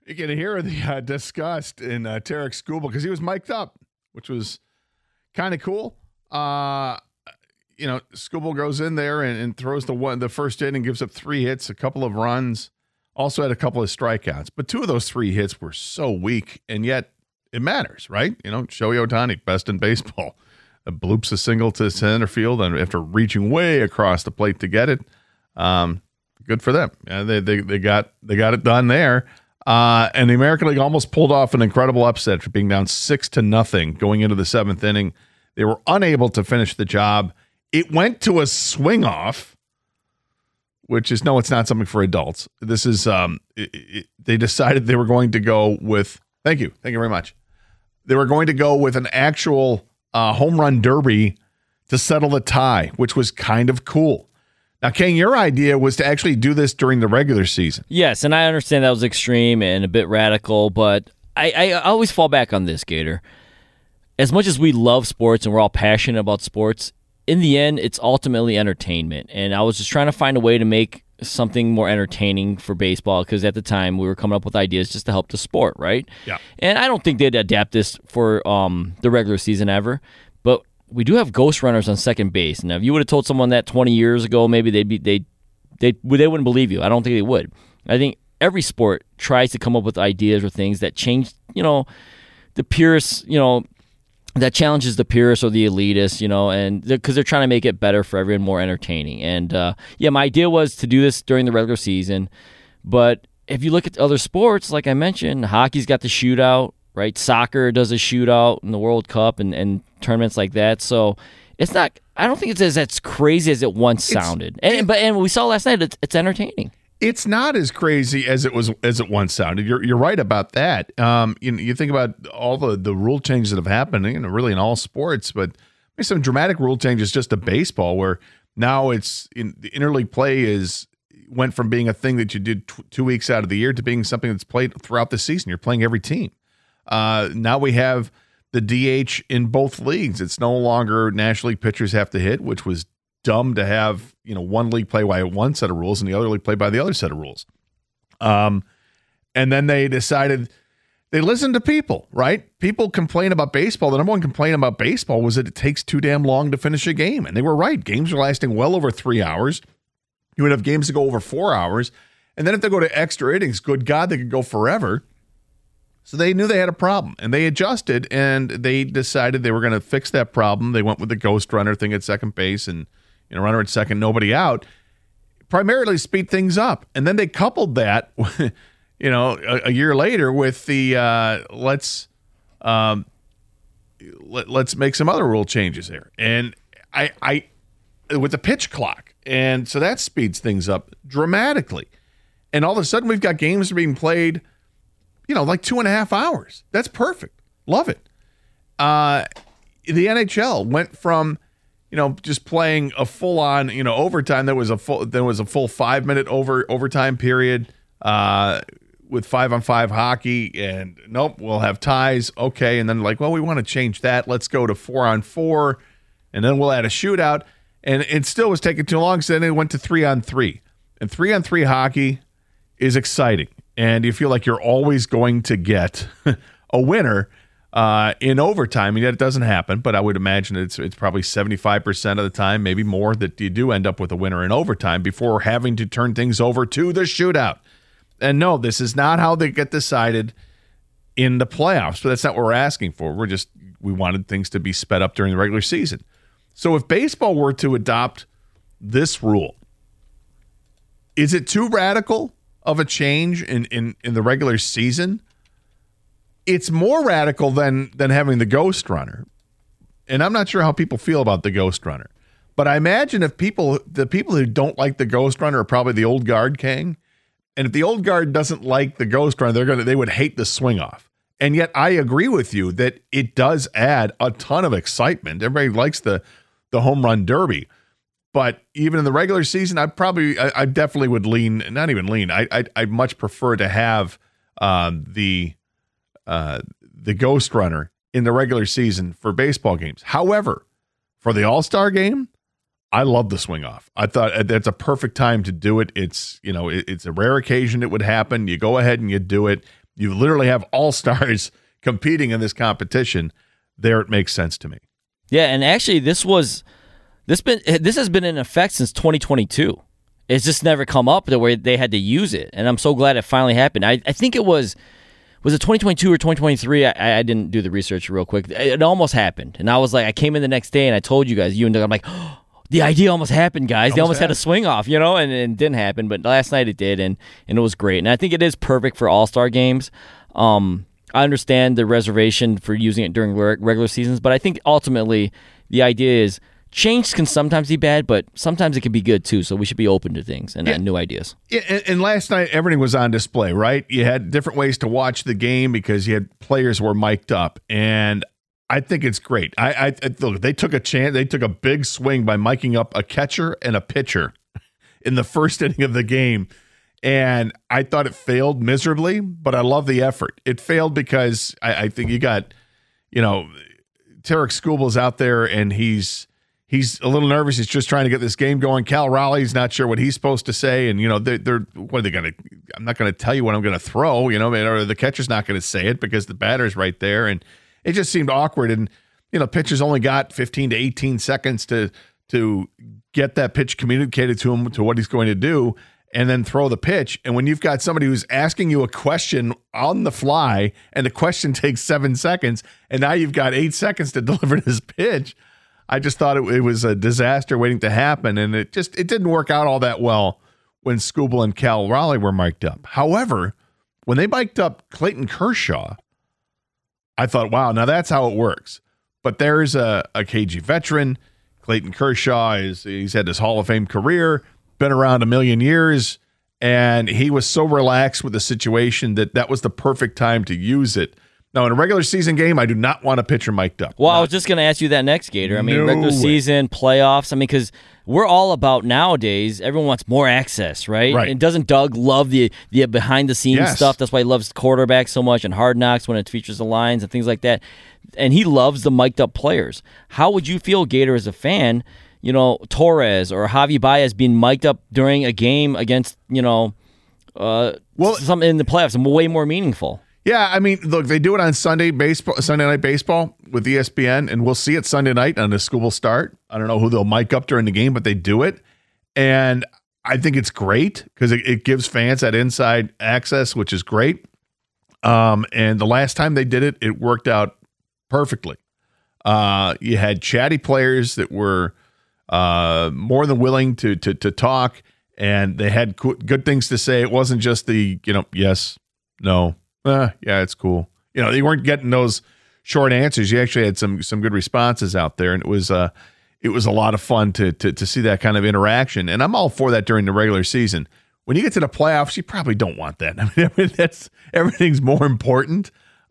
You can hear the disgust in Tarek Skubal because he was mic'd up, which was kind of cool. Skubal goes in there and throws the first inning, gives up 3 hits, a couple of runs, also had a couple of strikeouts. But 2 of those 3 hits were so weak, and yet it matters, right? Shohei Ohtani, best in baseball, bloops a single to center field and after reaching way across the plate to get it. Good for them. They got it done there. And the American League almost pulled off an incredible upset for being down 6-0 going into the 7th inning. They were unable to finish the job. It went to a swing off, which is, no, it's not something for adults. This is, they decided they were going to go with, thank you very much. They were going to go with an actual home run derby to settle the tie, which was kind of cool. Now, King, your idea was to actually do this during the regular season. Yes, and I understand that was extreme and a bit radical, but I always fall back on this, Gator. As much as we love sports and we're all passionate about sports, in the end, it's ultimately entertainment. And I was just trying to find a way to make something more entertaining for baseball because at the time we were coming up with ideas just to help the sport, right? Yeah. And I don't think they'd adapt this for the regular season ever, but we do have ghost runners on second base. Now, if you would have told someone that 20 years ago, maybe they wouldn't believe you. I don't think they would. I think every sport tries to come up with ideas or things that change, the purists, that challenges the purists or the elitists, and because they're trying to make it better for everyone, more entertaining. And my idea was to do this during the regular season. But if you look at other sports, like I mentioned, hockey's got the shootout, right? Soccer does a shootout in the World Cup and tournaments like that. So it's not. I don't think it's as crazy as it once sounded. And we saw last night. It's entertaining. It's not as crazy as it once sounded. You're right about that. You think about all the rule changes that have happened, really in all sports, but maybe some dramatic rule changes just to baseball, where now the interleague play went from being a thing that you did 2 weeks out of the year to being something that's played throughout the season. You're playing every team. Now we have the DH in both leagues. It's no longer National League pitchers have to hit, which was dumb to have, one league play by one set of rules and the other league play by the other set of rules. And then they decided they listened to people, right? People complain about baseball. The number one complaint about baseball was that it takes too damn long to finish a game. And they were right. Games are lasting well over 3 hours. You would have games that go over 4 hours. And then if they go to extra innings, good God, they could go forever. So they knew they had a problem, and they adjusted, and they decided they were going to fix that problem. They went with the ghost runner thing at second base and runner at second, nobody out, primarily speed things up. And then they coupled that, a year later with the let's make some other rule changes here. And I with the pitch clock, and so that speeds things up dramatically. And all of a sudden, we've got games being played, like 2.5 hours. That's perfect. Love it. The NHL went from, just playing a full-on, overtime. There was a full 5-minute overtime period with 5-on-5 hockey, and nope, we'll have ties. Okay, and then we want to change that. Let's go to 4-on-4, and then we'll add a shootout. And it still was taking too long, so then it went to 3-on-3. And 3-on-3 hockey is exciting. And you feel like you're always going to get a winner in overtime. And yet it doesn't happen, but I would imagine it's probably 75% of the time, maybe more, that you do end up with a winner in overtime before having to turn things over to the shootout. And no, this is not how they get decided in the playoffs, but that's not what we're asking for. We wanted things to be sped up during the regular season. So if baseball were to adopt this rule, is it too radical of a change in the regular season? It's more radical than having the ghost runner. And I'm not sure how people feel about the ghost runner. But I imagine the people who don't like the ghost runner are probably the old guard, King. And if the old guard doesn't like the ghost runner, they would hate the swing off. And yet I agree with you that it does add a ton of excitement. Everybody likes the home run derby. But even in the regular season, I definitely would lean, not even lean. I'd much prefer to have the ghost runner in the regular season for baseball games. However, for the All-Star game, I love the swing off. I thought that's a perfect time to do it. It's, it's a rare occasion it would happen. You go ahead and you do it. you literally have all-stars competing in this competition. There it makes sense to me. Yeah, and actually this has been in effect since 2022. It's just never come up to where they had to use it, and I'm so glad it finally happened. I think it was it 2022 or 2023? I didn't do the research real quick. It almost happened, and I was like, I came in the next day and I told you guys, I'm like, oh, the idea almost happened, guys. They almost had a swing off, and it didn't happen, but last night it did, and it was great. And I think it is perfect for all-star games. I understand the reservation for using it during regular seasons, but I think ultimately the idea is change can sometimes be bad, but sometimes it can be good too. So we should be open to things and new ideas. Yeah, and last night everything was on display, right? You had different ways to watch the game because you had players who were mic'd up, and I think it's great. I look, they took a chance. They took a big swing by miking up a catcher and a pitcher in the first inning of the game. And I thought it failed miserably, but I love the effort. It failed because I think you got, Tarek Skubal's out there and he's a little nervous. He's just trying to get this game going. Cal Raleigh's not sure what he's supposed to say. And, they're what are they going to – I'm not going to tell you what I'm going to throw, or the catcher's not going to say it because the batter's right there. And it just seemed awkward. And, pitcher's only got 15 to 18 seconds to get that pitch communicated to him to what he's going to do and then throw the pitch. And when you've got somebody who's asking you a question on the fly and the question takes 7 seconds and now you've got 8 seconds to deliver this pitch, I just thought it was a disaster waiting to happen. And it didn't work out all that well when Skubal and Cal Raleigh were mic'd up. However, when they mic'd up Clayton Kershaw, I thought, wow, now that's how it works. But there's a KG veteran. Clayton Kershaw he's had this Hall of Fame career, been around a million years, and he was so relaxed with the situation that was the perfect time to use it. Now, in a regular season game, I do not want a pitcher mic'd up. Well, I was just going to ask you that next, Gator. I mean, regular season, playoffs, because we're all about nowadays, everyone wants more access, right? And doesn't Doug love the behind-the-scenes stuff? That's why he loves quarterbacks so much and Hard Knocks when it features the lines and things like that. And he loves the mic'd-up players. How would you feel, Gator, as a fan, Torres or Javi Baez being mic'd up during a game against, something in the playoffs and way more meaningful? Yeah, I mean, look, they do it on Sunday Night Baseball with ESPN, and we'll see it Sunday night on the Skubal start. I don't know who they'll mic up during the game, but they do it. And I think it's great because it gives fans that inside access, which is great. And the last time they did it, it worked out perfectly. You had chatty players that were more than willing to talk, and they had good things to say. It wasn't just the, yes, no. Yeah, it's cool. You weren't getting those short answers. You actually had some good responses out there, and it was a lot of fun to see that kind of interaction. And I'm all for that during the regular season. When you get to the playoffs, you probably don't want that. I mean everything's more important.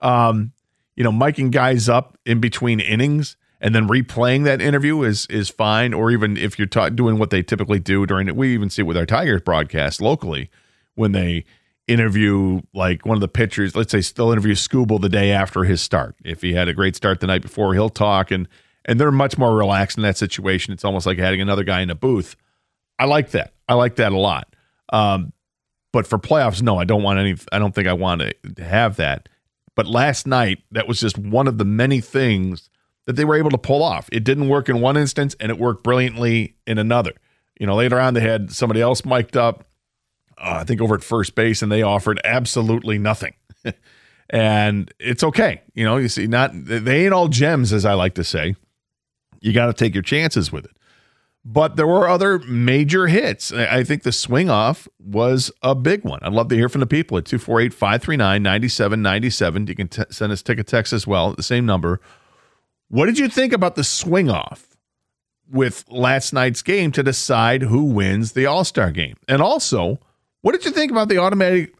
Miking guys up in between innings and then replaying that interview is fine. Or even if you're doing what they typically do during it, we even see it with our Tigers broadcast locally when they interview like one of the pitchers, let's say still interview Skubal the day after his start. If he had a great start the night before, he'll talk and they're much more relaxed in that situation. It's almost like having another guy in a booth. I like that. I like that a lot. But for playoffs, no, I don't think I want to have that. But last night, that was just one of the many things that they were able to pull off. It didn't work in one instance and it worked brilliantly in another. Later on they had somebody else mic'd up. I think over at first base, and they offered absolutely nothing. And it's okay. You see, they ain't all gems, as I like to say. You got to take your chances with it. But there were other major hits. I think the swing off was a big one. I'd love to hear from the people at 248-539-9797. You can send us a text as well at the same number. What did you think about the swing off with last night's game to decide who wins the All-Star game? And also, what did you think about the automated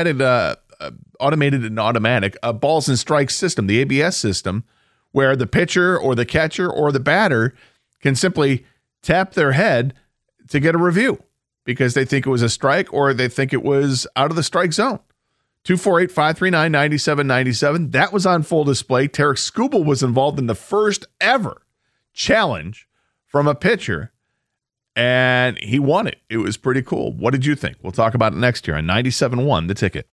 and automatic balls and strikes system, the ABS system, where the pitcher or the catcher or the batter can simply tap their head to get a review because they think it was a strike or they think it was out of the strike zone? 248-539-9797. That was on full display. Tarek Skubal was involved in the first ever challenge from a pitcher, and he won it. It was pretty cool. What did you think? We'll talk about it next year on 97.1 The Ticket.